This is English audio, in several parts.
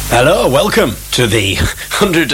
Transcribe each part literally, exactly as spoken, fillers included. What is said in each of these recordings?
Hello, welcome to the one hundred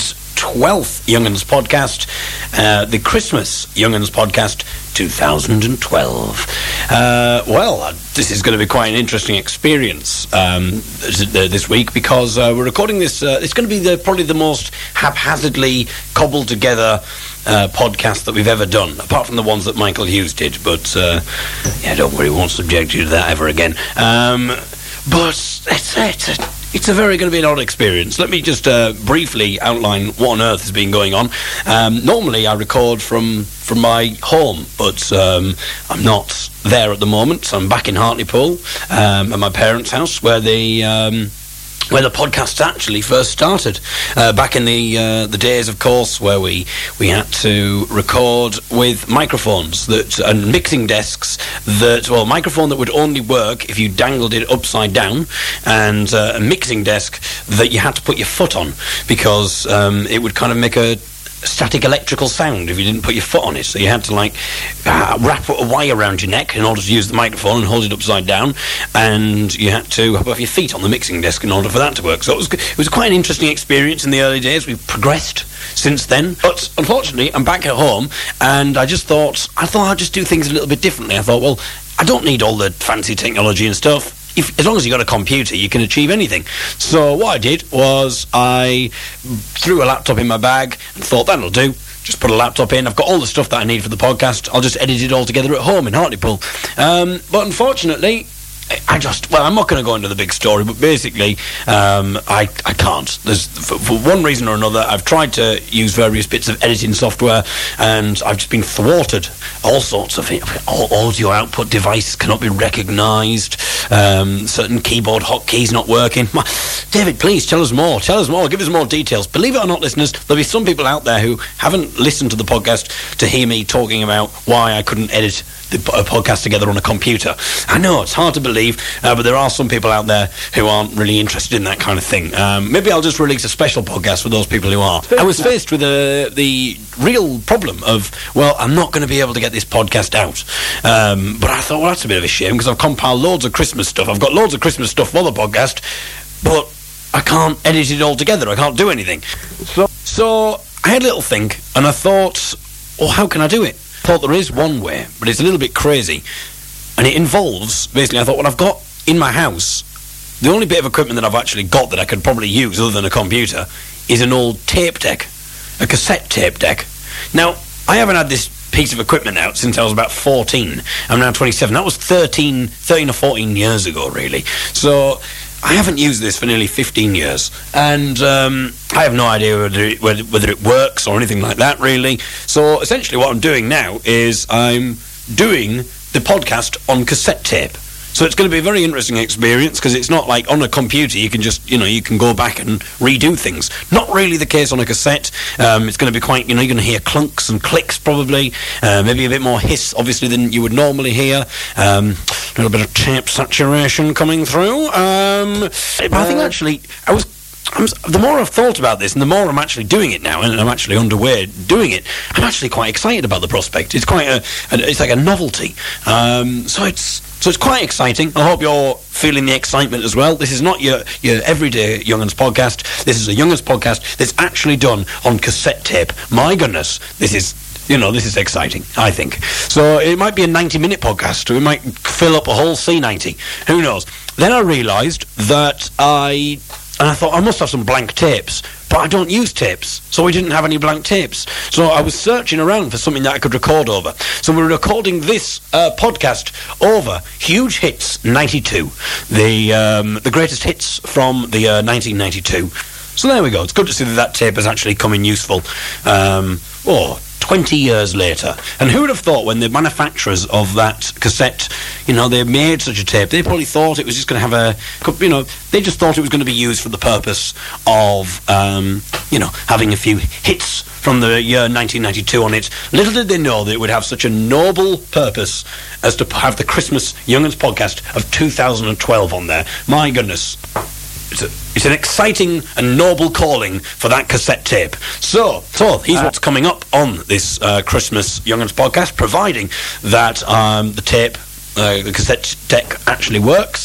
twelfth Young 'Uns podcast, uh, the Christmas Young 'Uns podcast two thousand twelve. Uh, well, uh, this is going to be quite an interesting experience um, this week because uh, we're recording this. Uh, it's going to be the, probably the most haphazardly cobbled together uh, podcast that we've ever done, apart from the ones that Michael Hughes did. But uh, yeah, don't worry, we won't subject you to that ever again. Um, but it's, it's a It's a very going to be an odd experience. Let me just uh, briefly outline what on earth has been going on. Um, normally I record from from my home, but um, I'm not there at the moment. So I'm back in Hartlepool um, at my parents' house, where the um, where the podcast actually first started. Uh, back in the uh, the days, of course, where we we had to record with microphones that and mixing desks that well, a microphone that would only work if you dangled it upside down, and uh, a mixing desk that you had to put your foot on because um, it would kind of make a static electrical sound if you didn't put your foot on it. So you had to like uh, wrap a wire around your neck in order to use the microphone and hold it upside down, and you had to have your feet on the mixing desk in order for that to work. So it was it was quite an interesting experience in the early days. We've progressed since then, but unfortunately I'm back at home, and I just thought I thought I'd just do things a little bit differently. I thought, well, I don't need all the fancy technology and stuff. If, as long as you've got a computer, you can achieve anything. So what I did was I threw a laptop in my bag and thought, that'll do. Just put a laptop in. I've got all the stuff that I need for the podcast. I'll just edit it all together at home in Hartlepool. Um, but unfortunately, I just, well, I'm not going to go into the big story, but basically, um, I, I can't. There's, for, for one reason or another, I've tried to use various bits of editing software, and I've just been thwarted. All sorts of it. All audio output device cannot be recognised. Um, certain keyboard hotkeys not working. My, David, please tell us more. Tell us more. Give us more details. Believe it or not, listeners, there'll be some people out there who haven't listened to the podcast to hear me talking about why I couldn't edit the a podcast together on a computer. I know, it's hard to believe, uh, but there are some people out there who aren't really interested in that kind of thing. Um, maybe I'll just release a special podcast for those people who are. I was faced with uh, the real problem of, well, I'm not going to be able to get this podcast out. Um, but I thought, well, that's a bit of a shame, because I've compiled loads of Christmas stuff. I've got loads of Christmas stuff for the podcast, but I can't edit it all together. I can't do anything. So, so I had a little think, and I thought, well, how can I do it? I thought there is one way, but it's a little bit crazy, and it involves, basically, I thought, well, I've got in my house, the only bit of equipment that I've actually got that I could probably use other than a computer is an old tape deck, a cassette tape deck. Now, I haven't had this piece of equipment out since I was about fourteen. I'm now twenty-seven. That was thirteen, thirteen or fourteen years ago, really. So I haven't used this for nearly fifteen years, and um, I have no idea whether it, whether, whether it works or anything like that, really. So essentially what I'm doing now is I'm doing the podcast on cassette tape. So it's going to be a very interesting experience, because it's not like on a computer you can just, you know, you can go back and redo things. Not really the case on a cassette. Um, it's going to be quite, you know, you're going to hear clunks and clicks probably, uh, maybe a bit more hiss, obviously, than you would normally hear. Um, a little bit of tape saturation coming through. Um, but I think actually, I was... I'm, the more I've thought about this, and the more I'm actually doing it now, and I'm actually underway doing it, I'm actually quite excited about the prospect. It's quite a, a it's like a novelty. Um, so it's so it's quite exciting. I hope you're feeling the excitement as well. This is not your your everyday Young 'Uns podcast. This is a Young 'Uns podcast that's actually done on cassette tape. My goodness, this is. You know, this is exciting, I think. So it might be a ninety-minute podcast, or it might fill up a whole C ninety. Who knows? Then I realised that I... And I thought, I must have some blank tapes. But I don't use tapes, so we didn't have any blank tapes. So I was searching around for something that I could record over. So we're recording this uh, podcast over Huge Hits ninety-two. The, um, the greatest hits from the uh, nineteen ninety-two. So there we go. It's good to see that that tape has actually come in useful. Um, oh... twenty years later. And who would have thought, when the manufacturers of that cassette, you know, they made such a tape, they probably thought it was just going to have a, you know, they just thought it was going to be used for the purpose of, um, you know, having a few hits from the year nineteen ninety-two on it. Little did they know that it would have such a noble purpose as to have the Christmas Young 'Uns podcast of two thousand twelve on there. My goodness. It's, a, it's an exciting and noble calling for that cassette tape. So, so here's uh, what's coming up on this uh, Christmas Young 'Uns podcast, providing that um, the tape, uh, the cassette deck actually works.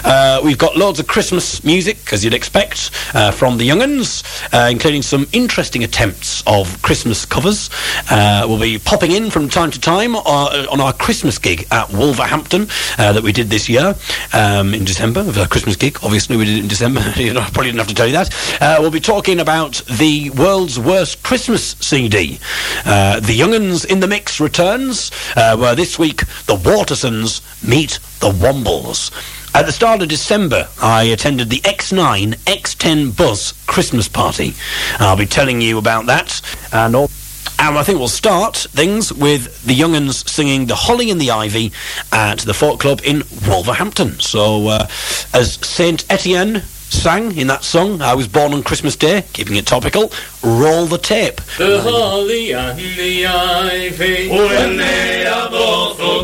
Uh, we've got loads of Christmas music, as you'd expect, uh, from the young'uns, uh, including some interesting attempts of Christmas covers. Uh, we'll be popping in from time to time uh, on our Christmas gig at Wolverhampton uh, that we did this year um, in December. A Christmas gig, obviously we did it in December. You know, I probably didn't have to tell you that. Uh, we'll be talking about the world's worst Christmas C D. Uh, the Young'uns in the Mix returns, uh, where this week the Watersons meet the Wombles. At the start of December, I attended the X nine X ten Buzz Christmas party. I'll be telling you about that. And, all, and I think we'll start things with the Young'uns singing The Holly and the Ivy at the Folk Club in Wolverhampton. So, uh, as Saint Etienne sang in that song, I Was Born on Christmas Day, keeping it topical, roll the tape. The holly and the ivy, when they are both full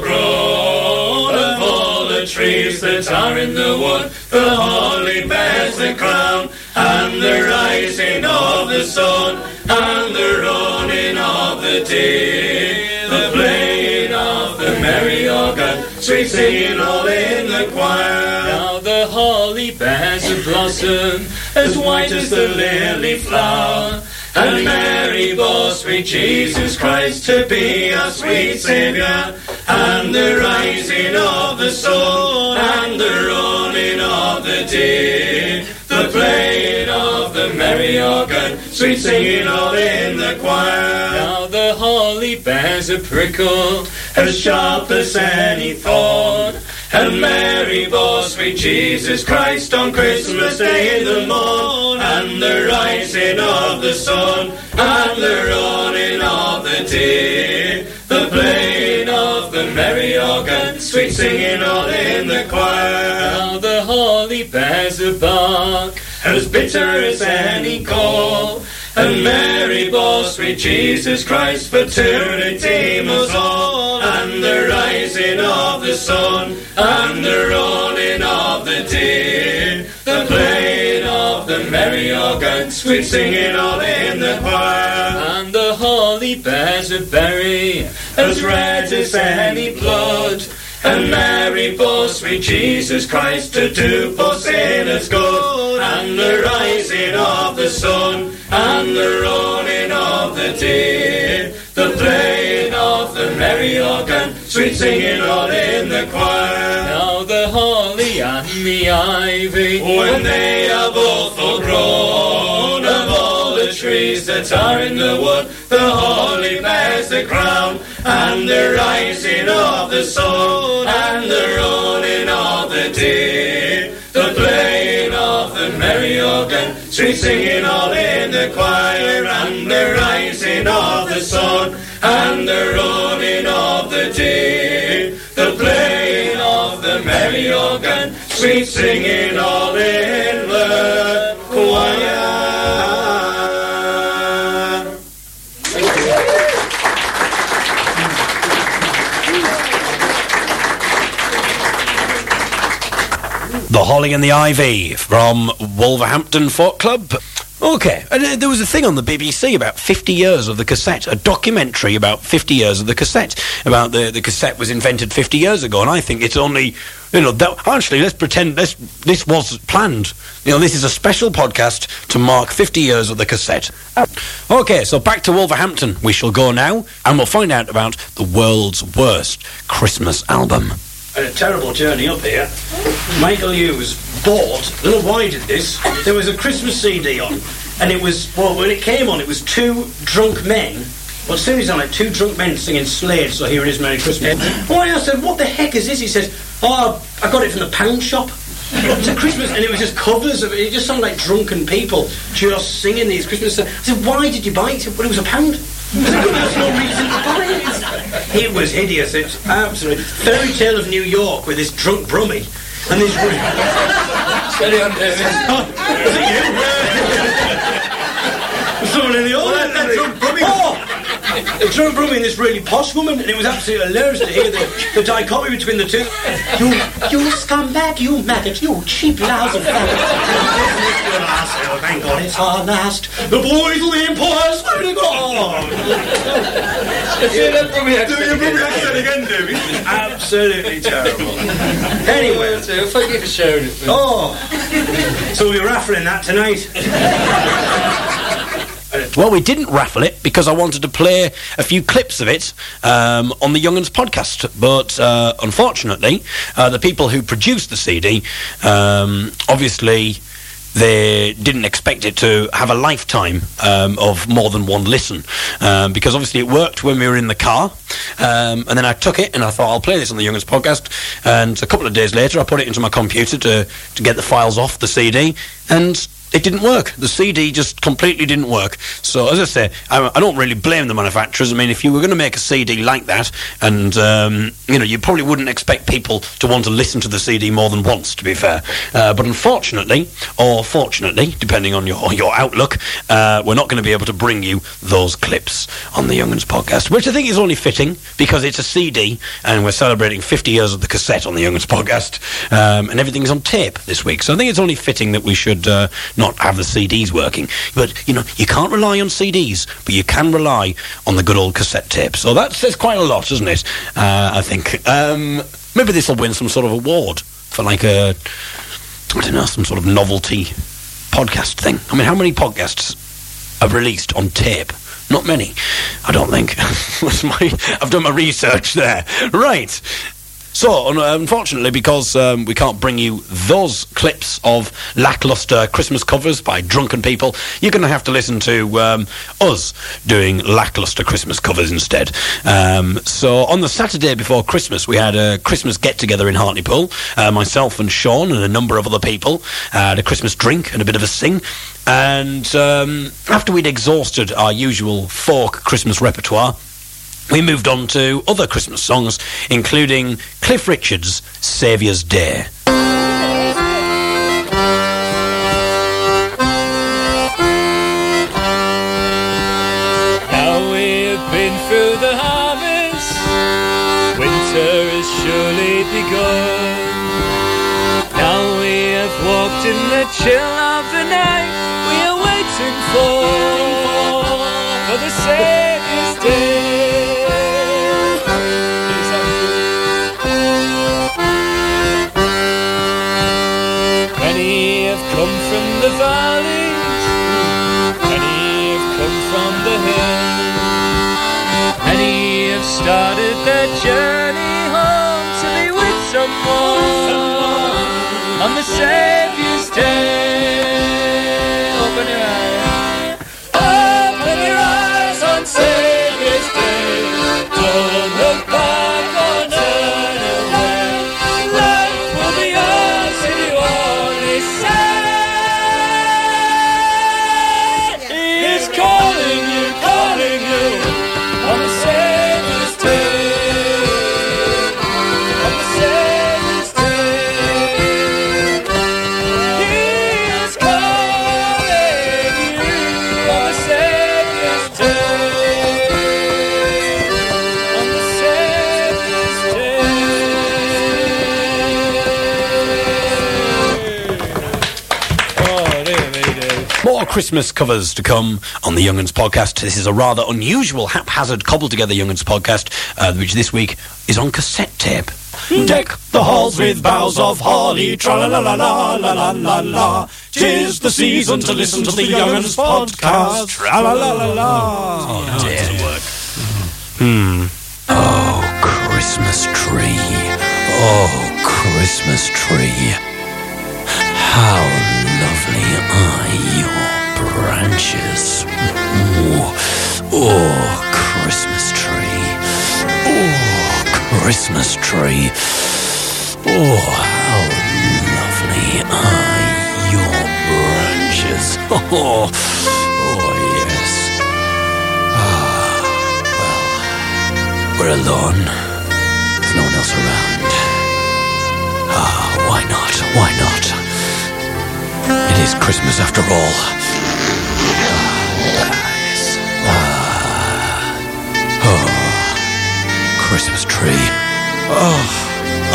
grown, of all the trees that are in the wood, the holly bears the crown, and the rising of the sun, and the running of the deer, the playing of the merry organ, sweet singing all in the choir. Now the holly bears a blossom as white as the lily flower, and Mary bore sweet Jesus Christ to be our sweet Saviour, and the rising of the sun, and the running of the deer, the playing of the merry organ, sweet singing all in the choir. Now the holly bears a prickle as sharp as any thorn, and Mary bore sweet Jesus Christ on Christmas Day in the morn, and the rising of the sun, and the running of the deer, the playing of the merry organ, sweet singing all in the choir. Now the holly bears a bark as bitter as any gall, and Mary bore sweet Jesus Christ for to redeem us all, and the rising of the sun, and the running of the deer, the playing of the merry organ, sweet singing all in the choir. And the holly bears a berry as red as any blood, and Mary bore sweet Jesus Christ to do poor sinners good, and the rising of the sun, and the running of the deer, the playing of the merry organ, sweet singing all in the choir. Now the holly and the ivy, when they are both full grown, of all the trees that are in the wood, the holly bears the crown, and the rising of the sun, and the running of the deer, the playing of the merry organ, sweet singing all in the choir. And the rising of the sun, and the running of the deer, the playing of the merry organ, sweet singing all in the choir. The Holly and the Ivy from Wolverhampton Folk Club. Okay, and uh, there was a thing on the B B C about fifty years of the cassette, a documentary about fifty years of the cassette, about the, the cassette was invented fifty years ago, and I think it's only, you know, that, actually, let's pretend this, this was planned. You know, this is a special podcast to mark fifty years of the cassette. Okay, so back to Wolverhampton we shall go now, and we'll find out about the world's worst Christmas album. A terrible journey up here. Michael Hughes bought, I don't know why he did this, there was a Christmas C D on, and it was, well, when it came on, it was two drunk men, well, as soon as on it, two drunk men singing Slade, so here it is, Merry Christmas. Well, I said, what the heck is this? He says, oh, I got it from the pound shop. It's a Christmas, and it was just covers of it, it just sounded like drunken people just singing these Christmas songs. I said, why did you buy it? He said, well, it was a pound. I said, well, there's no reason to buy it. It was hideous, it's absolutely... Fairy Tale of New York with this drunk brummie, and this... Steady on, David. Oh, was it you? Someone in the audience. That drunk brummie. Oh! They started brought this really posh woman, and it was absolutely hilarious to hear the, the dichotomy between the two. You, you scumbag, you maggot, you cheap, lousy faggot. Oh, thank God it's our last. The boys of the Empire, swear to God. Yeah, that brought me Do you bring me accent again, Davey? Absolutely terrible. Anyway, thank you for sharing it. oh, so we were raffling that tonight. Well, we didn't raffle it because I wanted to play a few clips of it um, on the Young'uns podcast. But uh, unfortunately, uh, the people who produced the C D, um, obviously, they didn't expect it to have a lifetime um, of more than one listen. Um, because obviously it worked when we were in the car. Um, and then I took it and I thought, I'll play this on the Young'uns podcast. And a couple of days later, I put it into my computer to, to get the files off the C D. And it didn't work. The C D just completely didn't work. So, as I say, I, I don't really blame the manufacturers. I mean, if you were going to make a C D like that, and, um, you know, you probably wouldn't expect people to want to listen to the C D more than once, to be fair. Uh, but unfortunately, or fortunately, depending on your, your outlook, uh, we're not going to be able to bring you those clips on the Young'uns podcast, which I think is only fitting, because it's a C D, and we're celebrating fifty years of the cassette on the Young'uns podcast, um, and everything's on tape this week. So I think it's only fitting that we should uh, not have the C Ds working. But, you know, you can't rely on C Ds, but you can rely on the good old cassette tape. So that says quite a lot, doesn't it? Uh, I think. Um, maybe this will win some sort of award for, like, a, I don't know, some sort of novelty podcast thing. I mean, how many podcasts are released on tape? Not many, I don't think. That's my, I've done my research there. Right. So, unfortunately, because um, we can't bring you those clips of lacklustre Christmas covers by drunken people, you're going to have to listen to um, us doing lacklustre Christmas covers instead. Um, so, on the Saturday before Christmas, we had a Christmas get-together in Hartlepool. Uh, myself and Sean and a number of other people uh, had a Christmas drink and a bit of a sing. And um, after we'd exhausted our usual folk Christmas repertoire, we moved on to other Christmas songs, including Cliff Richard's Saviour's Day. Now we've been through the harvest, winter has surely begun. Now we have walked in the chill of the night, we are waiting for, for the Saviour's Day. Many have come from the valleys, many have come from the hills, many have started their journey home to be with someone on the Saviour's Day. Open your eyes, open your eyes on Saviour's Day. Don't look back or turn away. Life will be yours if you only say. He's calling you, calling you on the Saviour's Day. On the Saviour's Day. He is calling you on the Saviour's Day. On the Saviour's Day. Oh, dear me, dear. More Christmas covers to come on the Young'uns podcast. This is a rather unusual, haphazard, cobbled-together Young'uns podcast, uh, which this week is on cassette tape. Deck the halls with boughs of holly, tra-la-la-la-la-la-la-la-la. 'Tis the season to listen to the Young'uns podcast, tra-la-la-la-la. Oh, dear. Hmm. Oh, Christmas tree. Oh, Christmas tree. How lovely are your branches. Oh, oh, Christmas tree. Oh, Christmas tree. Oh, how lovely are your branches. Oh, oh yes. Ah, well, we're alone. There's no one else around. Ah, why not? Why not? It is Christmas after all. Ah, yes. Ah,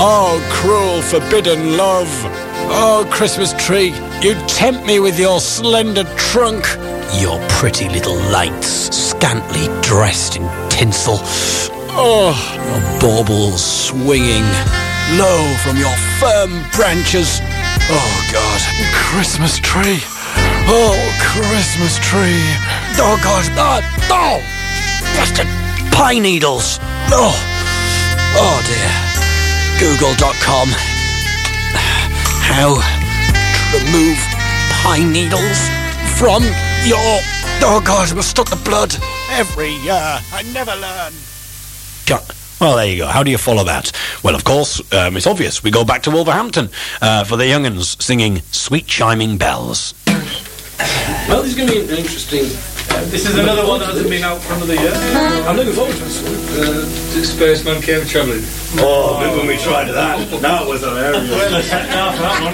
Oh, cruel, forbidden love. Oh, Christmas tree, you tempt me with your slender trunk. Your pretty little lights, scantily dressed in tinsel. Oh, your baubles swinging low from your firm branches. Oh, God, Christmas tree. Oh, Christmas tree. Oh, God. Oh, oh, bastard pine needles. Oh, oh, dear. Google dot com. How to remove pine needles from your... Oh, God, we've stuck the blood. Every year. I never learn. Well, there you go. How do you follow that? Well, of course, um, it's obvious. We go back to Wolverhampton uh, for the young'uns singing Sweet Chiming Bells. Well, this is going to be an interesting... Uh, this is another one that hasn't been out for another year. I'm looking forward to this one. Uh, Spaceman Came Travelling. Oh, remember when we tried that? That was hilarious. Well, the second half of that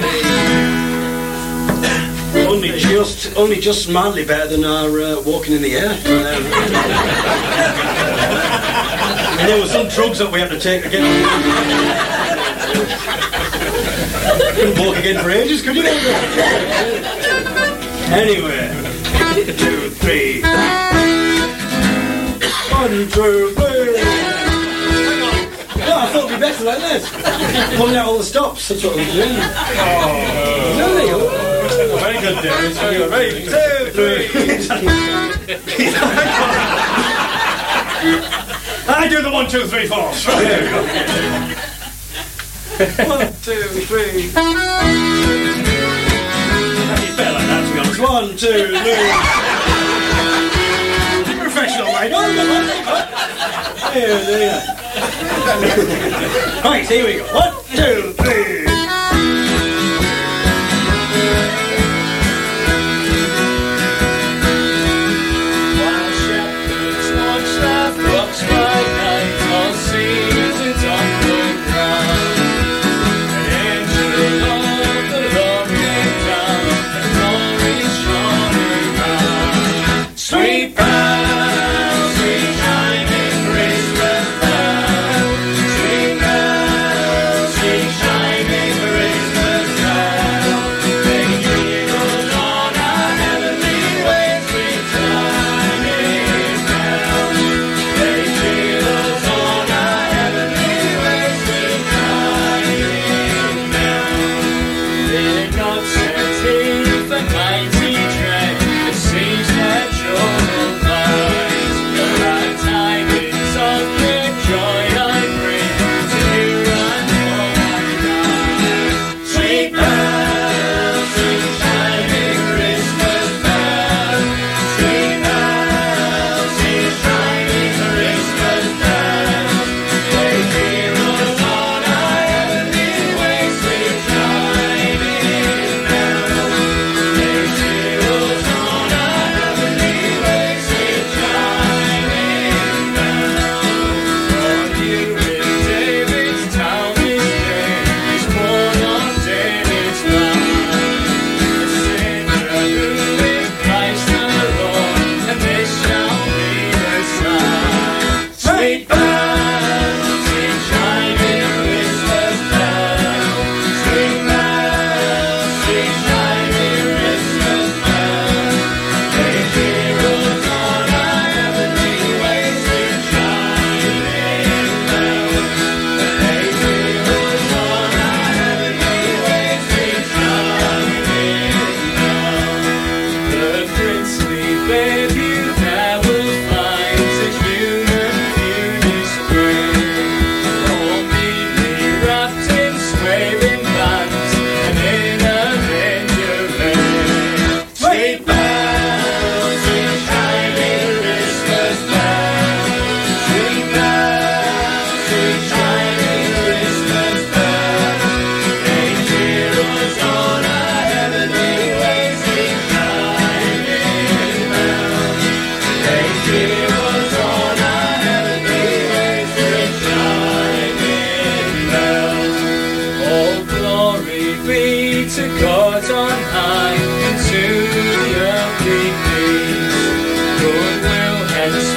one. Only just, only just mildly better than our uh, Walking in the Air. And there were some drugs that we had to take again. Couldn't walk again for ages, could you? Anyway, two, three. One, two, three. No, I thought it'd be better like this. Pulling out all the stops. That's what I was doing. Oh, no, there you go. Very good, Darius. Very good. Ready? Two, three. I do the one, two, three, four. There we go. One, two, three. It's better like that, to be honest. One, two, three. Professional, mate. There, there. Right, here we go. One, two, three.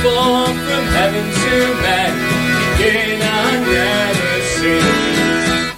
Heaven to man, begin and never cease.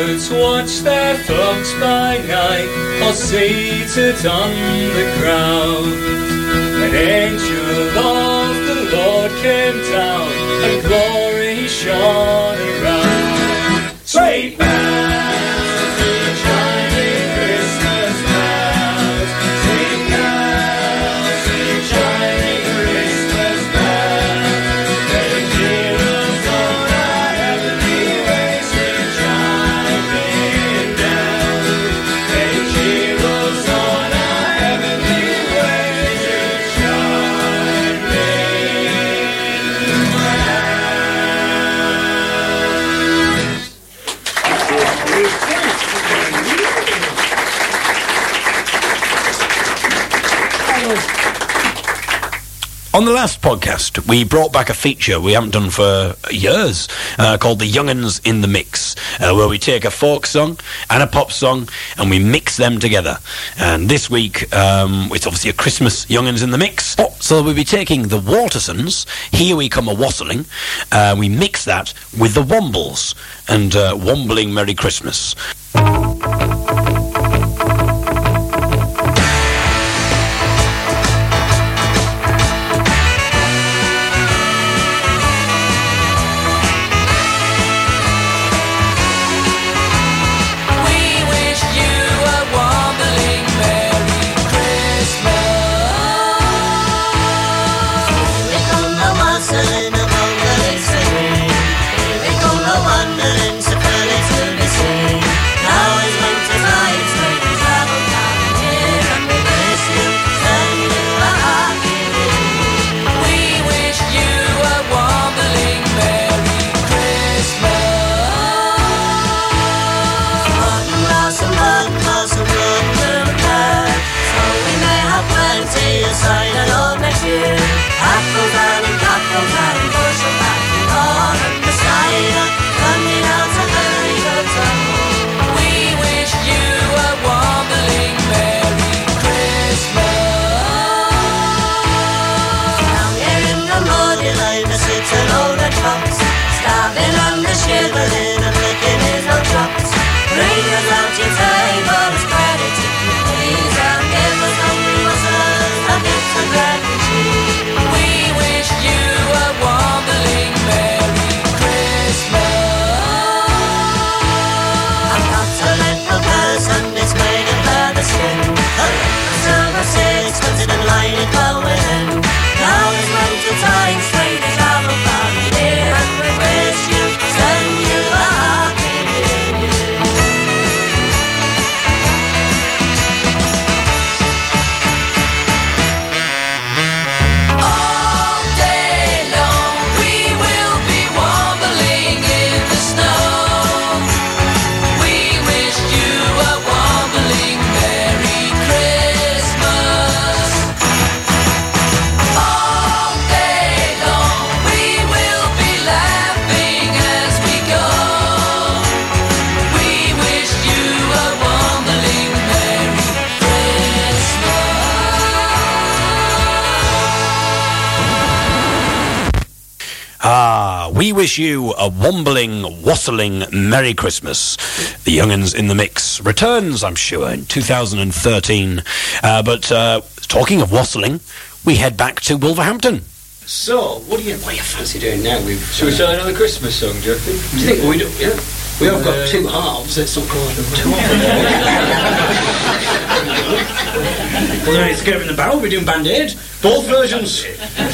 shepherds watch their flocks by night, or seated on the ground. An angel of the Lord came down, and glory shone around. Sweet bells, sweet chiming Christmas bells, sweet bells, sweet chiming Christmas bells, they cheer us on our heavenly way, sweet chiming bells, they cheer us on our heavenly way, sweet chiming On the last podcast, we brought back a feature we haven't done for years, uh, called the Young'uns in the Mix, uh, where we take a folk song and a pop song and we mix them together. And this week, um, it's obviously a Christmas Young'uns in the Mix. Oh, so we'll be taking the Watersons, Here We Come A-Wassailing, uh, we mix that with the Wombles and uh, Wombling Merry Christmas. We wish you a wombling, wassailing Merry Christmas. The Young'uns in the Mix returns, I'm sure, in two thousand thirteen. Uh, but uh, talking of wassailing, we head back to Wolverhampton. So, what do you what do you fancy doing now? We've, Should we try another Christmas song, do you think? Do you think we do? Yeah. We have got two halves. It's not called two halves. Well, then it's going in the barrel. We're doing Band-Aid. Both versions.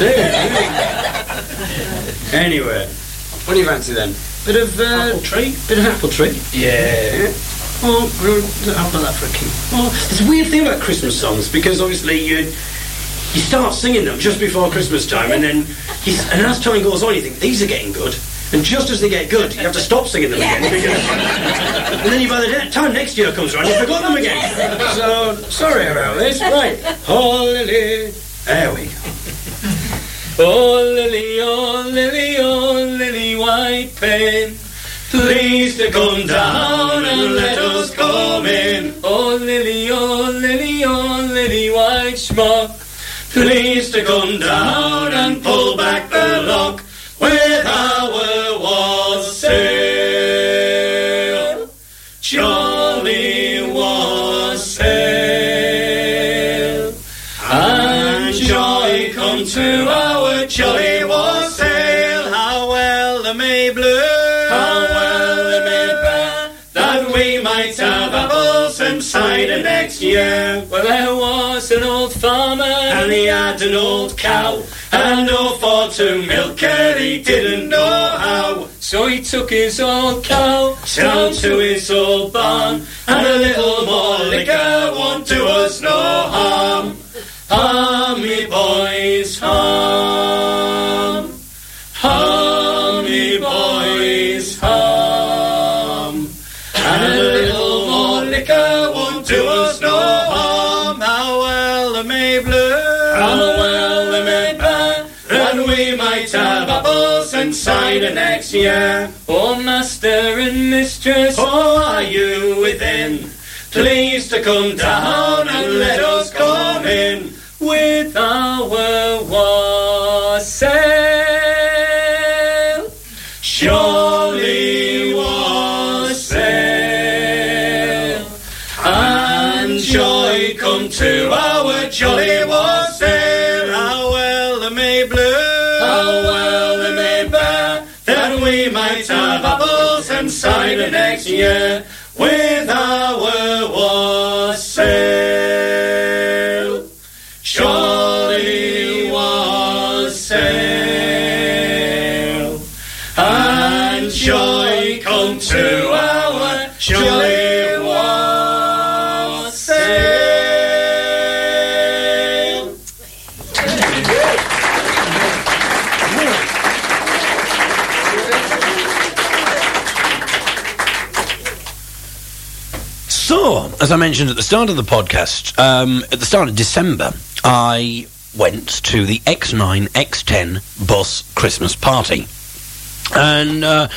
Anyway, what do you fancy then? Bit of uh, apple tree. Bit of apple tree. Yeah. Oh, how about that for a key? Oh, there's a weird thing about Christmas songs because obviously you you start singing them just before Christmas time, and then you, and as time goes on, you think these are getting good. And just as they get good, you have to stop singing them again. Because, and then you, by the time next year comes around, you've forgotten them again. So, sorry about this. Right. Oh, Lily. There we go. Oh, Lily, oh, Lily, oh, Lily, white pen, please to come down and let us come in. Oh, Lily, oh, Lily, oh, Lily, white smock, please to come down and pull back the lock with our wassail. to our jolly wassail. How well the may bloom, how well the may bear, that we might have apples and cider next year. Well, there was an old farmer, and he had an old cow, and no for to milk her he didn't know how. So he took his old cow down to his old barn, and a little more liquor won't do us no harm. Harm, me boys, harm. Harm, me boys, harm. And a little more liquor won't do us no harm. How well the may bloom, how well the may bear, that we might have apples and cider next year. Oh, master and mistress, oh, are you within? Please to come down and let us come in with our wassail. Jolly wassail, and joy come to our jolly wassail. How well the may bloom, how well the may bear, that we might have apples and cider next year with our wassail. Jolly wassail, and joy come to our jolly wassail. So, as I mentioned at the start of the podcast, um, at the start of December, I went to the X nine X ten bus Christmas party. And uh,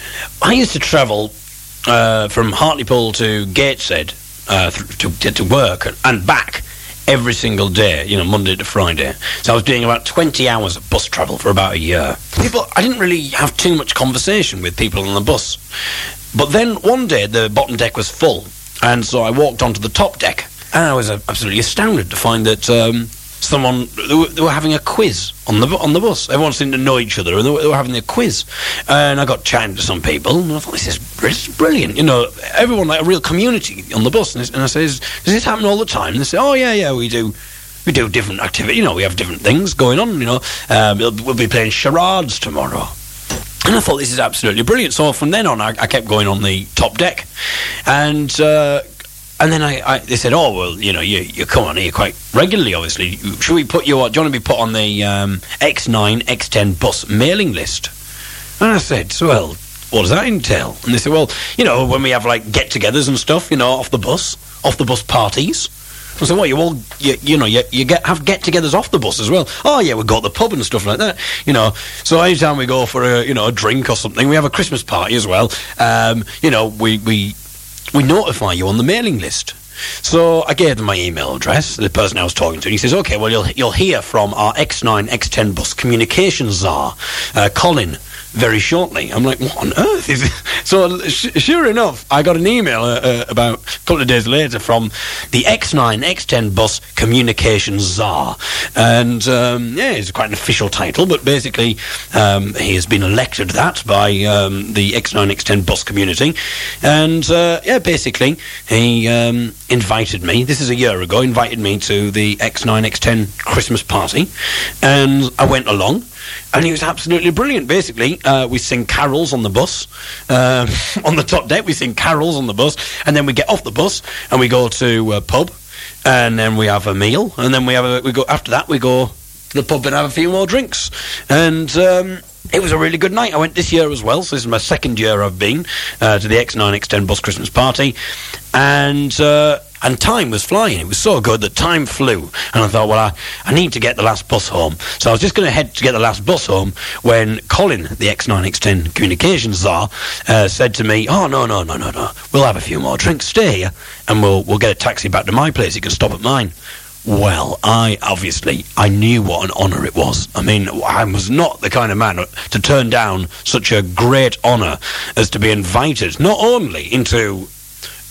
I used to travel uh, from Hartlepool to Gateshead uh, th- to get to work and, and back every single day, you know, Monday to Friday. So I was doing about twenty hours of bus travel for about a year. People, I didn't really have too much conversation with people on the bus. But then one day the bottom deck was full, and so I walked onto the top deck, and I was uh, absolutely astounded to find that um, someone, they were, they were having a quiz on the on the bus. Everyone seemed to know each other, and they were, they were having a quiz. And I got chatting to some people, and I thought, this is, this is brilliant. You know, everyone, like a real community on the bus. And, and I said, does this happen all the time? And they say, oh, yeah, yeah, we do. We do different activity. You know, we have different things going on, you know. Um, we'll, we'll be playing charades tomorrow. And I thought, this is absolutely brilliant. So from then on, I, I kept going on the top deck. And uh, and then I, I they said, oh, well, you know, you, you come on here quite regularly, obviously. Should we put you on, do you want to be put on the um, X nine, X ten bus mailing list? And I said, well, what does that entail? And they said, well, you know, when we have, like, get-togethers and stuff, you know, off the bus, off the bus parties. I said, well, you all, you, you know, you, you get have get-togethers off the bus as well. Oh, yeah, we go to the pub and stuff like that, you know. So anytime we go for a, you know, a drink or something, we have a Christmas party as well. Um, you know, we, we we notify you on the mailing list. So I gave them my email address, the person I was talking to, and he says, okay, well, you'll you'll hear from our X nine, X ten bus communications czar, uh, Colin, very shortly. I'm like, what on earth is it? So sh- sure enough, I got an email uh, uh, about a couple of days later from the X nine, X ten bus communications czar. And um, yeah, it's quite an official title, but basically um, he has been elected that by um, the X nine, X ten bus community. And uh, yeah, basically he um, invited me, this is a year ago, invited me to the X nine, X ten Christmas party. And I went along. And he was absolutely brilliant. Basically, uh, we sing carols on the bus. Um, on the top deck, we sing carols on the bus. And then we get off the bus and we go to a pub. And then we have a meal. And then we have a, we go after that, we go to the pub and have a few more drinks. And um, it was a really good night. I went this year as well. So this is my second year I've been uh, to the X nine, X ten bus Christmas party. And... Uh, And time was flying. It was so good that time flew. And I thought, well, I, I need to get the last bus home. So I was just going to head to get the last bus home when Colin, the X nine, X ten communications czar, uh, said to me, oh, no, no, no, no, no. We'll have a few more drinks. Stay here and we'll we'll get a taxi back to my place. You can stop at mine. Well, I obviously, I knew what an honour it was. I mean, I was not the kind of man to turn down such a great honour as to be invited not only into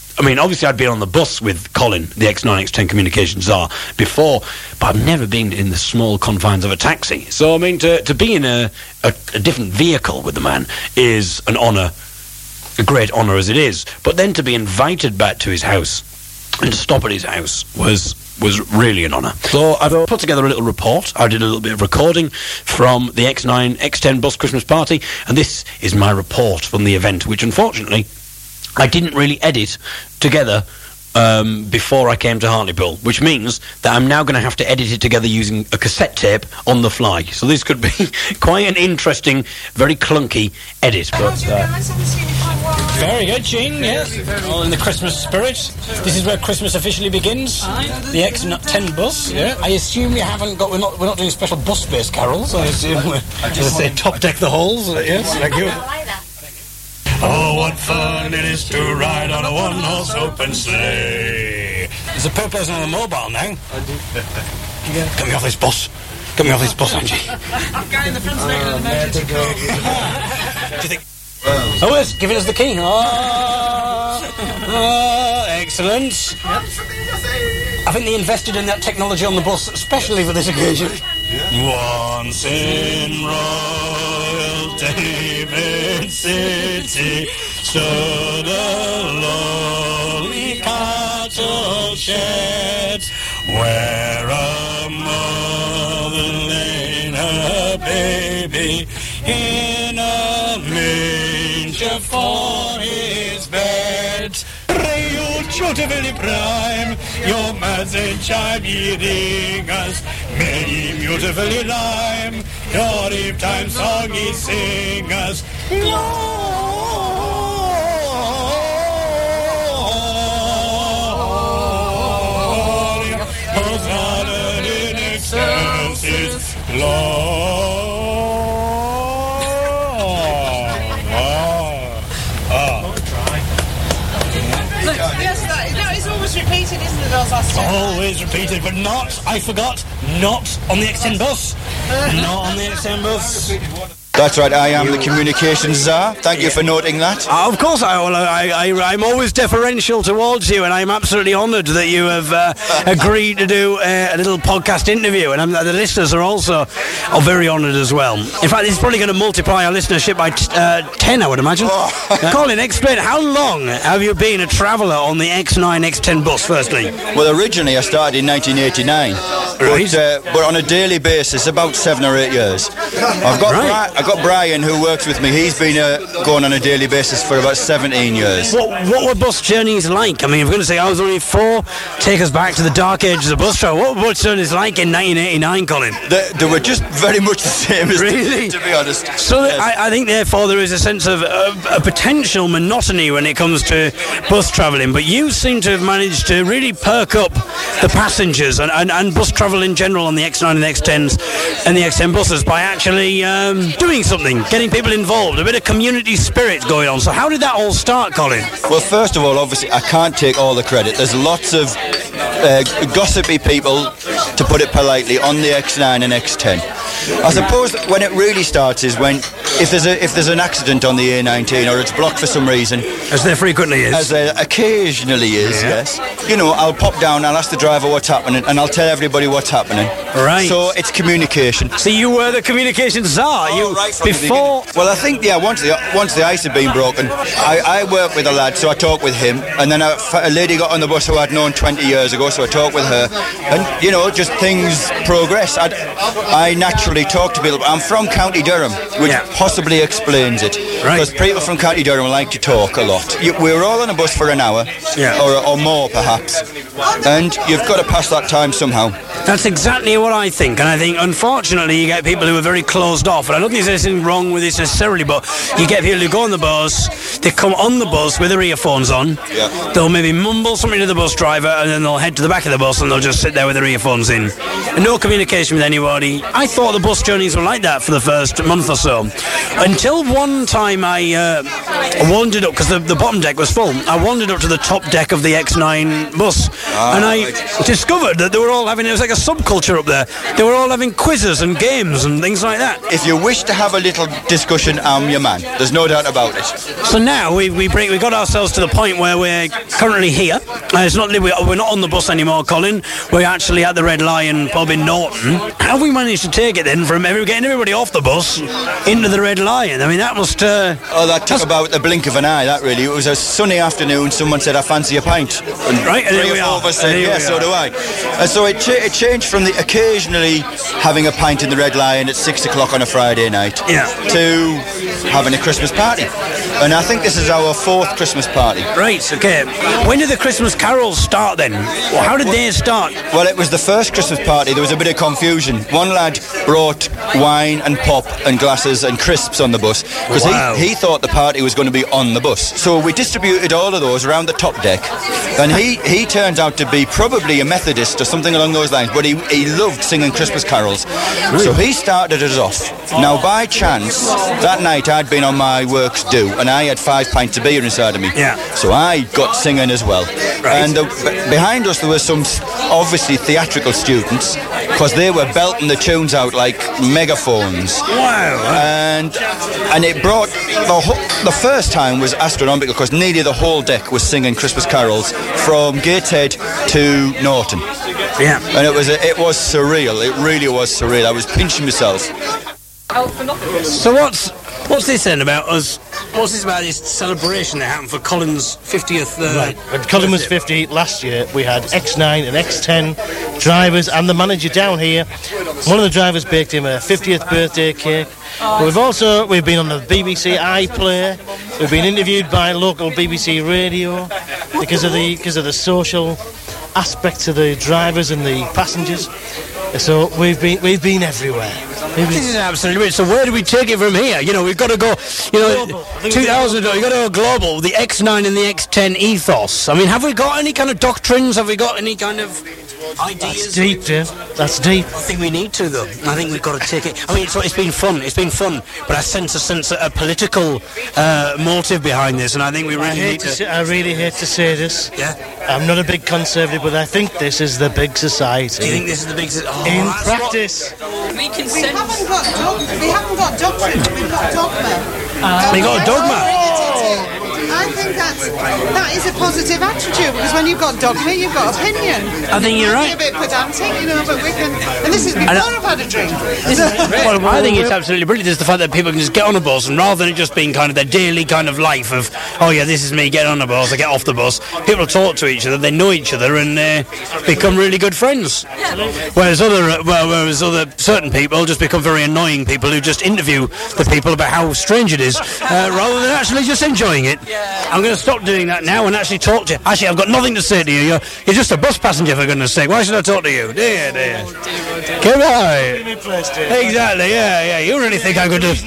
I mean, obviously I'd been on the bus with Colin, the X nine X ten communications czar, before, but I've never been in the small confines of a taxi. So, I mean, to, to be in a, a, a different vehicle with the man is an honour, a great honour as it is. But then to be invited back to his house and to stop at his house was was really an honour. So I've put together a little report. I did a little bit of recording from the X nine X ten bus Christmas party, and this is my report from the event, which unfortunately I didn't really edit together um, before I came to Hartlepool, which means that I'm now going to have to edit it together using a cassette tape on the fly. So this could be quite an interesting, very clunky edit. But, uh, very good, Gene, yes. All in the Christmas spirit. This is where Christmas officially begins. The X ten bus, yeah. I assume you haven't got, we're not we're not doing special bus-based carols. I assume we're, as I say, top-deck the halls. Yes, thank you. Oh, what fun it is to ride on a one-horse open sleigh. There's a purple person on a mobile now. Get me off this bus. Get me off this bus, Angie. I'm going the front making an emergency call. Do you think... Oh, yes, giving us the key. Oh, oh, excellent. I think they invested in that technology on the bus, especially for this occasion. Once in Royal David City stood a lonely cattle shed where a mother laid her baby in a manger for his bed. Pray you Chootaville Prime, your mads and chime ye ring us. May ye beautifully rhyme, your eve time song ye sing us. Gloria, Hosanna in excelsis, Lord. Repeated, isn't it, those last two? Always repeated, but not, I forgot, not on the X ten bus. Not on the X ten bus. That's right, I am the communications czar. Thank you for noting that. Uh, of course, I, well, I, I, I'm always deferential towards you, and I'm absolutely honoured that you have uh, agreed to do uh, a little podcast interview, and I'm, the listeners are also are very honoured as well. In fact, this is probably going to multiply our listenership by t- uh, ten, I would imagine. Oh. uh, Colin, explain, how long have you been a traveller on the X nine X ten bus, firstly? Well, originally I started in nineteen eighty-nine, right. but, uh, but on a daily basis, about seven or eight years. I've got right. Bri- I've got Brian, who works with me. He's been uh, going on a daily basis for about seventeen years. What, what were bus journeys like? I mean, if we're going to say I was only four, take us back to the dark ages of bus travel. What were bus journeys like in nineteen eighty-nine, Colin? They, they were just very much the same as really? to, to be honest. So yes. I, I think, therefore, there is a sense of uh, a potential monotony when it comes to bus travelling, but you seem to have managed to really perk up the passengers and, and, and bus travel in general on the X nine and X tens and the X ten buses by actually um, doing something, getting people involved, a bit of community spirit going on. So how did that all start, Colin? Well, first of all, obviously, I can't take all the credit. There's lots of uh, gossipy people, to put it politely, on the X nine and X ten. I suppose when it really starts is when, if there's a if there's an accident on the A nineteen or it's blocked for some reason, as there frequently is, as there occasionally is, yeah. yes. You know, I'll pop down, I'll ask the driver what's happening, and I'll tell everybody what's happening. Right. So it's communication. So you were the communication czar. Oh, you right from before. The well, I think yeah. Once the once the ice had been broken, I, I worked with a lad, so I talked with him, and then a, a lady got on the bus who I'd known twenty years ago, so I talked with her, and you know, just things progress. I'd, I naturally talk to people. I'm from County Durham, which yeah. possibly explains it, right. because people from County Durham like to talk a lot. You, we were all on a bus for an hour, yeah. or, or more perhaps, and you've got to pass that time somehow. That's exactly what I think, and I think unfortunately you get people who are very closed off, and I don't think there's anything wrong with this necessarily, but you get people who go on the bus, they come on the bus with their earphones on, yeah. they'll maybe mumble something to the bus driver, and then they'll head to the back of the bus and they'll just sit there with their earphones in, and no communication with anybody. I thought the bus journeys were like that for the first month or so, Until one time I uh, wandered up, because the, the bottom deck was full, I wandered up to the top deck of the X nine bus, Ah, and I right. discovered that they were all having, it was like a subculture up there, they were all having quizzes and games and things like that. If you wish to have a little discussion, I'm your man. There's no doubt about it. So now we we break, we got ourselves to the point where we're currently here. Uh, it's not we're not on the bus anymore, Colin. We're actually at the Red Lion pub in Norton. How have we managed to take it then from every, getting everybody off the bus into the Red Lion? I mean, that must. Uh, Oh, that took about the blink of an eye, that really. It was a sunny afternoon, someone said, I fancy a pint. And Right, and three here or we four are. of us And said, here yeah, we so are. do I. And so it, cha- it changed from the occasionally having a pint in the Red Lion at six o'clock on a Friday night Yeah. to having a Christmas party. And I think this is our fourth Christmas party. right, okay. When did the Christmas carols start then? Well, how did they start? Well, it was the first Christmas party. There was a bit of confusion. One lad brought wine and pop and glasses and crisps on the bus because Wow. he, he thought the party was going to be on the bus. So we distributed all of those around the top deck. And he, he turns out to be probably a Methodist or something along those lines, but he, he loved singing Christmas carols. So he started us off. Now, by chance, that night I'd been on my work's due and I had five pints of beer inside of me. Yeah. So I got singing as well. And uh, b- behind us there were some s- obviously theatrical students because they were belting the tunes out like megaphones. Wow. And and it brought the whole, the first time was astronomical because nearly the whole deck was singing Christmas carols from Gateshead to Norton. Yeah. And it was a, it was surreal. It really was surreal. I was pinching myself. So what's what's this then about us? What's this about this celebration that happened for Colin's fiftieth? Uh, Right. When Colin was fifty last year, we had X nine and X ten drivers and the manager down here. One of the drivers baked him a fiftieth birthday cake. But we've also we've been on the B B C iPlayer. We've been interviewed by local B B C radio because of the because of the social aspect to the drivers and the passengers. So we've been we've been everywhere. We've been- This is absolutely weird. So where do we take it from here? You know, we've got to go. You know, Global. I think two we- thousand. You've got to go global. The X nine and the X ten ethos. I mean, have we got any kind of doctrines? Have we got any kind of ideas? That's deep, Dave. That's deep. I think we need to, though. I think we've got to take it. I mean, it's, it's been fun. It's been fun, but I sense a sense a political uh, motive behind this, and I think we I, really hate need to to. say, I really hate to say this. Yeah. I'm not a big conservative, but I think this is the big society. Do you think this is the big? Oh, In that's what- practice, We can we haven't got dog- we haven't got doctrine, we've got dogma. We got a dogma. I think that's that is a positive attitude because when you've got dogma, you've got opinion. I think you're Might right. be a bit pedantic, you know, but we can. And this is before I- I've had a drink. Well, I think it's absolutely brilliant. Is the fact that people can just get on a bus, and rather than it just being kind of their daily kind of life of, oh yeah, this is me getting on a bus, I get off the bus. People talk to each other, they know each other, and uh, become really good friends. Whereas other, uh, well, whereas other certain people just become very annoying people who just interview the people about how strange it is, uh, rather than actually just enjoying it. I'm going to stop doing that now and actually talk to you. Actually, I've got nothing to say to you. You're, you're just a bus passenger, for goodness sake. Why should I talk to you? Dear, dear. Goodbye. Exactly, yeah, yeah. You really think I'm going to...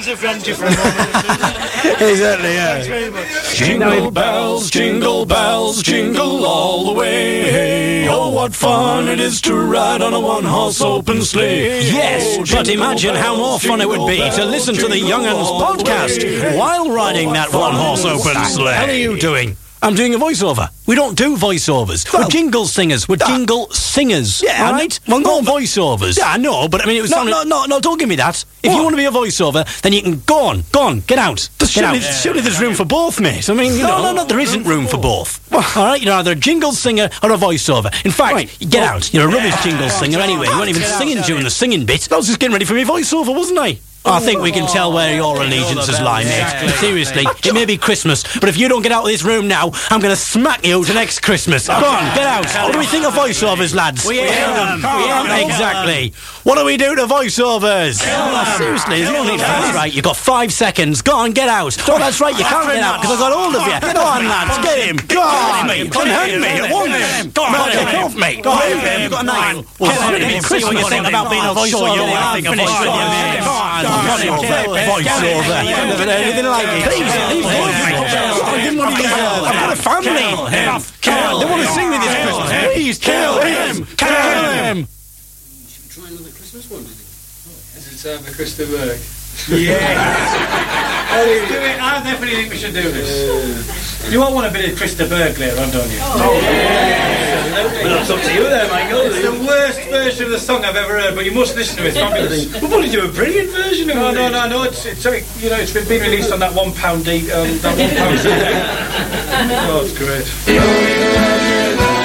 Exactly, yeah. Jingle bells, jingle bells, jingle all the way. Oh, what fun it is to ride on a one-horse open sleigh. Yes, but imagine how more fun it would be to listen to the Young'uns podcast while riding that one-horse open sleigh. How are you doing? I'm doing a voiceover. We don't do voiceovers. We're jingle singers. We're jingle singers. Yeah, right? Well, not voiceovers. Yeah, I know, but I mean, it was... No, no, no, no, don't give me that. If you want to be a voiceover, then you can go on, go on, get out. Get surely, out. Surely there's room for both, mate. I mean, you know... No, no, no, there isn't room for both. All right, you're either a jingle singer or a voiceover. In fact, get out. You're a rubbish jingle singer anyway. You weren't even singing during the singing bit. I was just getting ready for my voiceover, wasn't I? I think we can tell where your allegiances lie, mate. Seriously, it may be Christmas, but if you don't get out of this room now, I'm going to smack you to next Christmas. Go on, get out. What do we think of voiceovers, lads? We hate them. We hate them. Exactly. What do we do to voiceovers? Oh, seriously, there's no need for that. Right, you've got five seconds. Go on, get out. Oh, that's right, you can't get out because I got hold of you. Go on, lads, get him. Go on. Unhand me at once. Go on, take off me. Go on, you've got a knife. Well, it's see what you think about being a voiceover. I'll finish with you, mate. Go on. Voiceover. Never heard anything like it. Please, please, give him what he deserves. I've got a family. Kill him. They want to sing me this Christmas. Please, kill him. Kill him. Should we try another Christmas one, do you think? Is it time for Chris de Burgh? Yeah. Let's do it. I definitely think we should do this. You all want a bit of Chris de Burgh later on, don't you? Oh, yeah. Well, it's up to you there, Michael. It's the worst version of the song I've ever heard, but you must listen to it. It's fabulous. We'll probably do a brilliant version of it. No, no, no, no. It's, it's, you know, it's been released on that one pound deep, um, that one pound C D. Oh, it's great.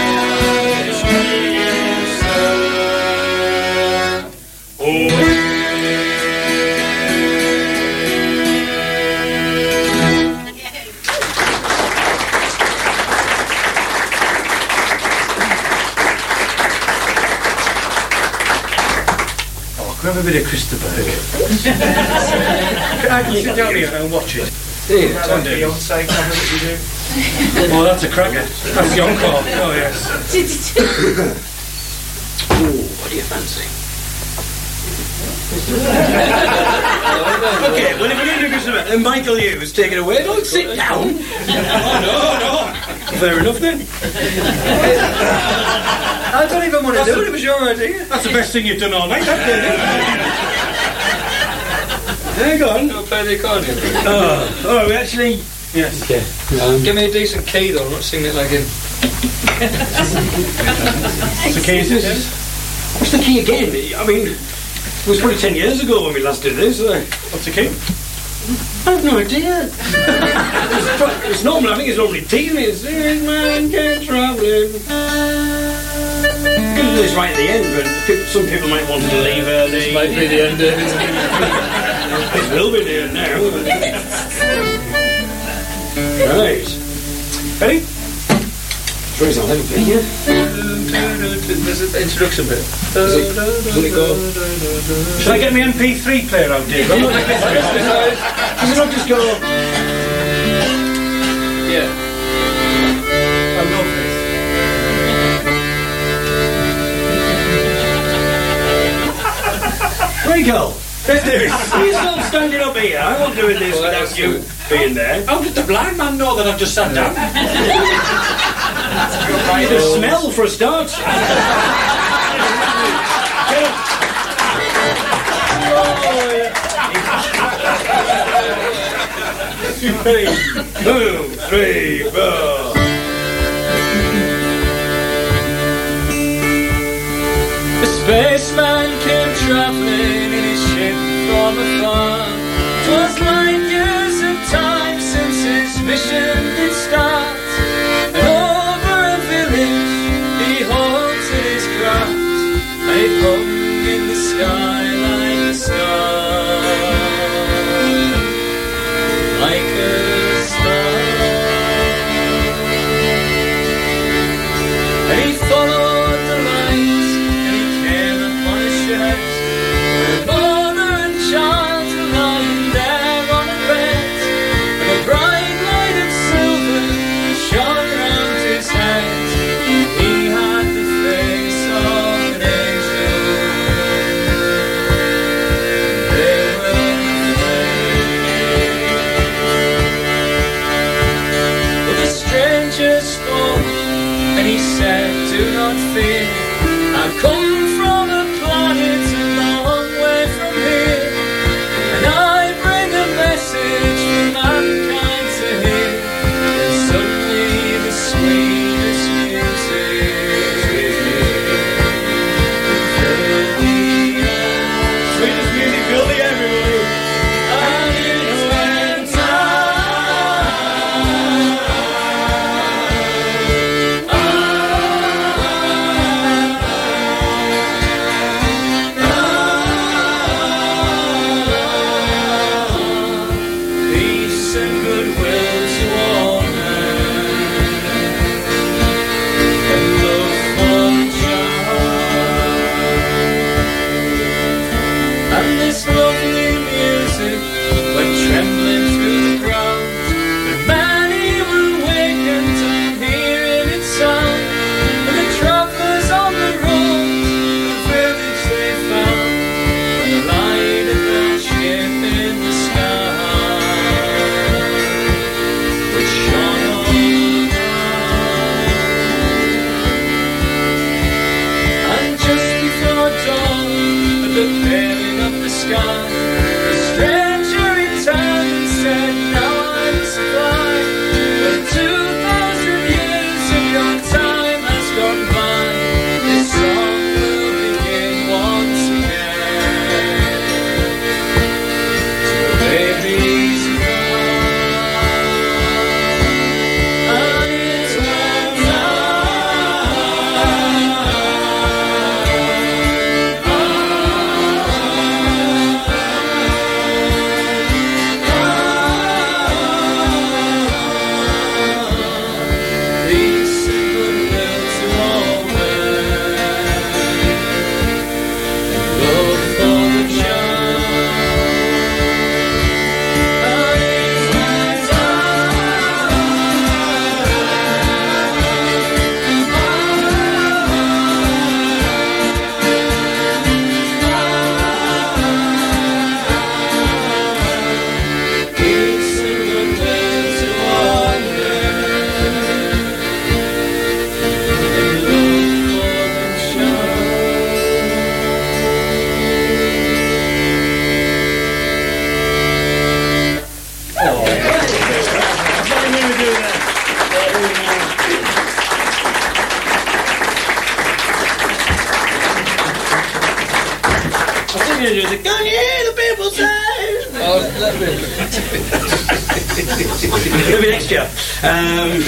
Have a bit of Chris de Burgh. I can sit down here and watch it. Yeah, that's one Beyonce cover that you do. Oh, that's a cracker. That's the encore. Oh, yes. Ooh, what do you fancy? Okay, well, if we're going to do Chris de Burgh, then Michael Hughes, take it away. Don't sit down. Oh, no, no. Fair enough, then. I don't even want to do it, it was your idea. That's the best thing you've done all night, that There you go on. I'll play the accordion. Oh, oh, we actually... Yes. Okay. Um, Give me a decent key, though, I'm not singing it like him. What's the key, is this? What's the key again? I mean, it was probably ten years ago when we last did this. Uh, what's the key? I have no idea. it's, it's normal, I think it's normally D. It's man can travelling. I'm going to do this right at the end, but pe- some people might want to leave early. This might be the end of it. It will be the end now. Right. Ready? Sure it's not heavy, yeah? There's an introduction bit. Does it, doesn't it go? Shall I get my M P three player out, Dave? I'm not like this. Does it not just go? Yeah. I love this. Michael, let's do it. You're still standing up here. I'm not doing this Well, without you being there. How did the blind man know that I've just sat down? The smell for a start. Three, two, three, four. The spaceman came travelling in his ship from afar. 'Twas like years of time since his mission did start. And over a village he halted his craft, and it hung in the sky like a star, like a star. And he followed the lights, and he came upon a shed where mother and child were lying there on a bed, and a bright light of silver shone round his head. He had the face of an angel. They were afraid. But the stranger spoke, and he said, "Do not fear. I've come from a planet a long way from here, and I bring a message for mankind to hear." And suddenly the sweetest music filled the air. Sweetest music, fill the air, everybody. And it went peace and goodwill to all men, and love for the child. And this lovely music went trembling through the ground, but many were awakened on hearing its sound. And the travellers on the road, the village they found, and the light of their ship in the sky, which shone all around. And just before dawn, the pale staring up the sky. The stranger returned and said, now I'm sublime. But two thousand years of your time has gone by. This song will begin once again. So babies cry, and it's when these simple words to all men. Love for the child. And it's my time. These simple words to all men. Can you hear the people say? Maybe next year. Um,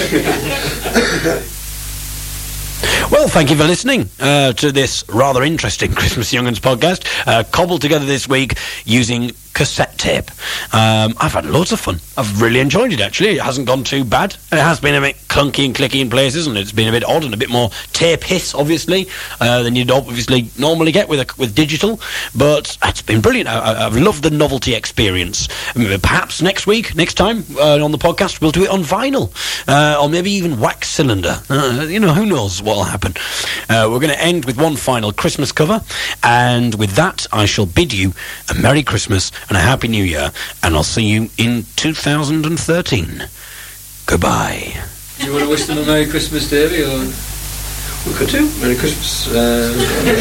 Well, thank you for listening uh, to this rather interesting Christmas Young'uns podcast, uh, cobbled together this week using cassette tape. Um, I've had loads of fun. I've really enjoyed it, actually. It hasn't gone too bad. It has been a bit clunky and clicky in places, and it's been a bit odd and a bit more tape hiss, obviously, uh, than you'd obviously normally get with a, with digital. But it's been brilliant. I, I've loved the novelty experience. I mean, perhaps next week, next time uh, on the podcast, we'll do it on vinyl, uh, or maybe even wax cylinder. Uh, you know, who knows what will happen. Uh, we're going to end with one final Christmas cover, and with that, I shall bid you a Merry Christmas and a Happy New Year, and I'll see you in two thousand thirteen. Goodbye. You want to wish them a Merry Christmas, Davey, or...? we could do. Merry Christmas. Uh,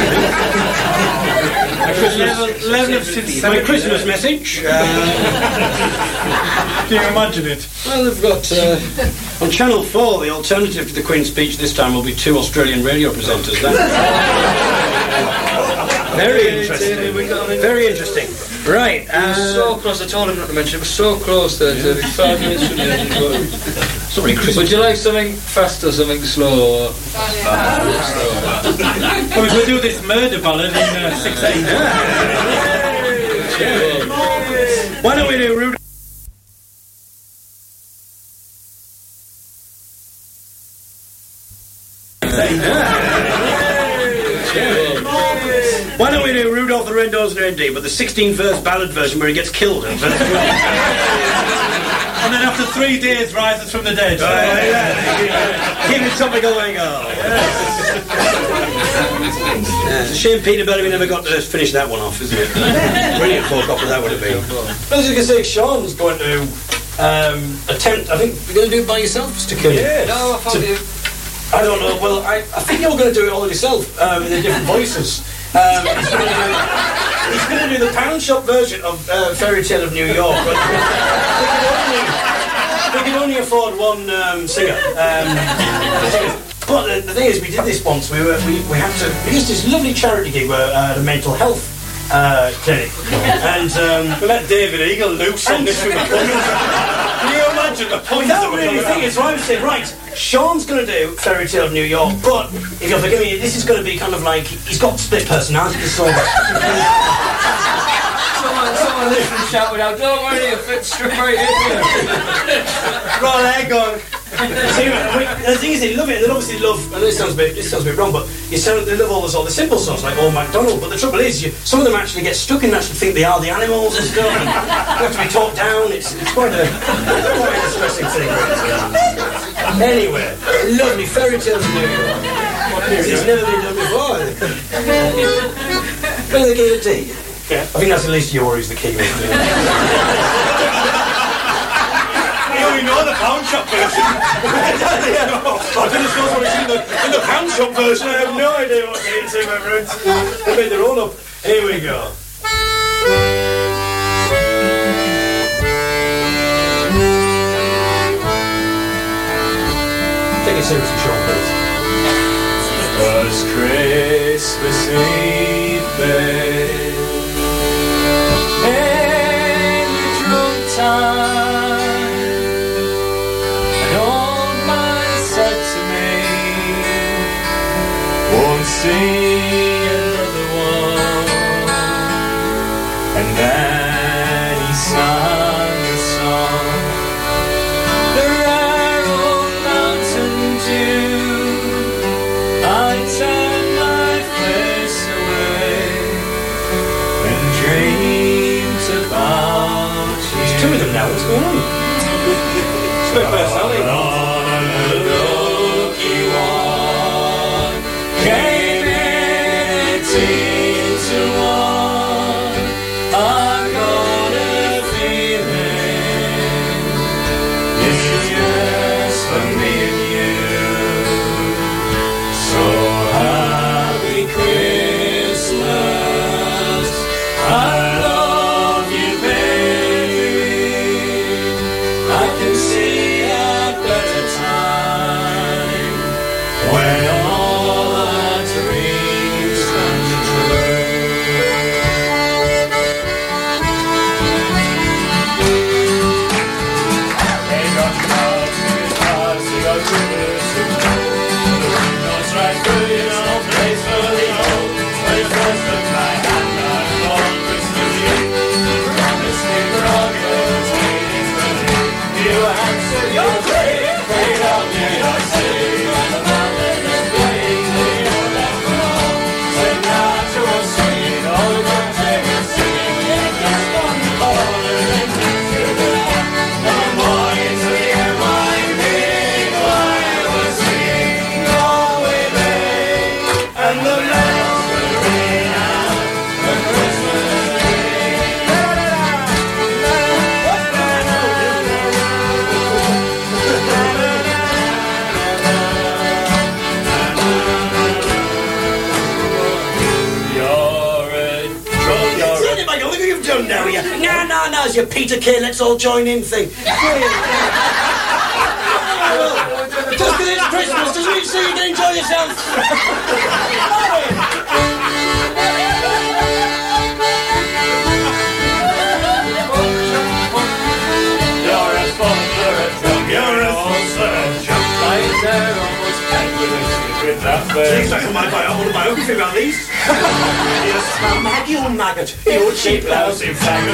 Christmas. Level of sincerity. My Christmas message. Uh, Can you imagine it? well, they've got... Uh, on Channel four, the alternative to the Queen's speech this time will be two Australian radio presenters. That. Very interesting. Very interesting. Right. Uh, so close, I told him not to mention it, we're so close there, Davey. Five minutes from the end. sorry, Christmas. Would you like something fast or something slow? Or... Oh, we'll do this murder ballad in uh, six eight. Why don't we do Rude? Why don't we do Rudolph the Red-Nosed Reindeer, but the sixteen-verse ballad version where he gets killed? And And then after three days rises from the dead. Oh, yeah. Keep it topical, Wingo. Yeah, it's a shame Peter Bellamy never got to finish that one off, isn't it? Brilliant folk opera that would have been. As you can see, Sean's going to um, attempt. I think you're going to do it by yourself, Mister Kelly. Yeah, no, I thought you... I don't know. Well, I, I think you're going to do it all yourself um, in the different voices. Um, he's going to do, he's going to do the pound shop version of uh, Fairy Tale of New York. But we, could only, we could only afford one um, singer. Um, but the, the thing is, we did this once. We were we, we had to. We used this lovely charity gig where uh, the mental health uh, clinic, and um, We let David Eagle loose on this with the puns. Can you imagine the puns that without were really coming thinking, out? so I would say, right, Sean's going to do Fairy Tale of New York, but if you'll forgive me, this is going to be kind of like, he's got split personality disorder. Someone, someone listening shouted out, don't worry, it fits straight right in here. Right there, go on. See, the thing is, they love it, and they obviously love, and this sounds a bit, this sounds a bit wrong, but you sound, they love all the, all the simple songs, like Old MacDonald, but the trouble is, you, some of them actually get stuck in that, and think they are the animals and stuff, and they have to be talked down, it's, it's quite a, quite a distressing thing. Anyway, lovely Fairy Tales of New York. It's never been done before. Play the key of tea. Yeah. I think that's at least yours, the key. We know the pound shop version. I didn't suppose what it's in the, in the pound shop version. I have no idea what they're into, my friends. They made their own up. Here we go. you sing to Sean, please? Was Christmas Eve, babe, in the drunk time, an old man said to me, won't see another one, and then he sang a song, the rare old mountain dew. I turned my face away and dreamed about you. There's two of them now, what's going on? It's my first alley. On a lucky one came eighteen to one. I got a feeling it's just for me and you. So happy Christmas, I love you, baby. I can see a better time when all our dreams come true. They got clouds in his eyes, they got rivers to flow. It's right through you, no place for the old. When you first took my hand, I thought Christmas Eve. Promised me progress, waiting for me. You answered your prayer, prayed out me, I say. And the mountain is blazing, all that for all. Said natural singing, all the birds they were singing. Yeah, just on the corner and to the end. And the morning to the end, why me, why I was singing, Galway Bay. And the bells were ringing out the Christmas tree. You're a drunk, you're a... Look at Michael, look what you've done now, you. No, no, no, it's your Peter Kay, let's all join in thing. Just because it's Christmas doesn't mean so you can enjoy yourself. You're a sponge, you're a drunk, you're a monster, jump right there, almost penguins with that Please, face. I can buy a whole biography about these. You smell Maggie or maggot? You cheap, lousy faggot.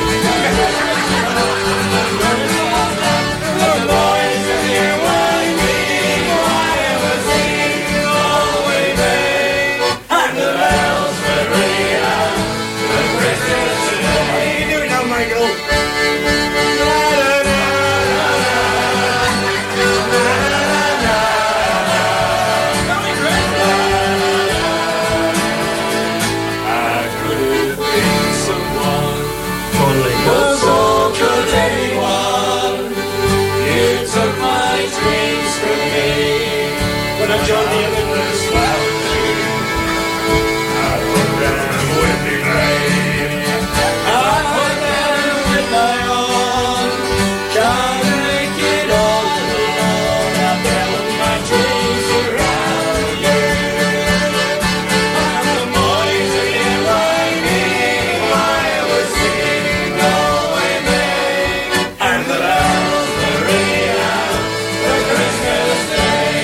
The boys in here, why me, why ever sing Galway Bay? And the bells were ringing out the Christmas What are day. you doing now, Michael? I could have been someone, Come on, Lee. but so could anyone. You took my dreams from me when I joined the Olympus Lounge. I put them with me grave. I put them with my own. Can't make it all alone. I built my dreams around you. And the boys are here, why me? Why I was singing Galway Bay. And the bells were ringing out the Christmas day.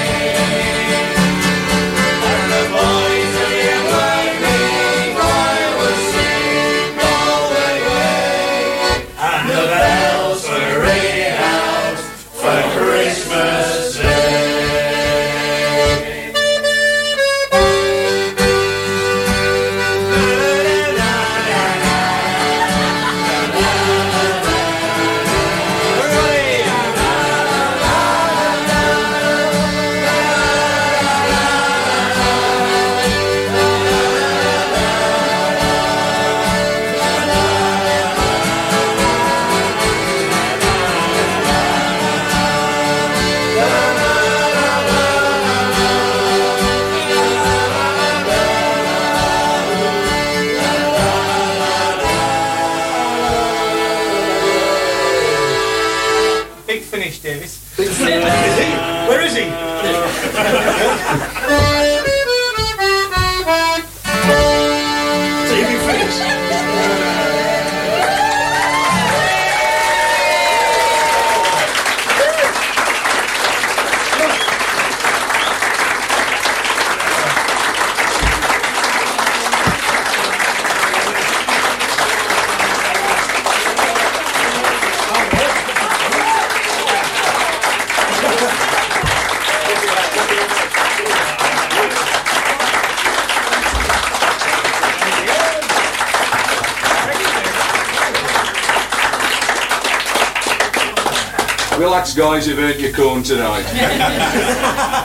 And the boys are here, why me? Why I was singing Galway Bay. And the bells were ringing out for Christmas Day. Where Where is he? T V figures. Relax, guys, you've earned your corn tonight.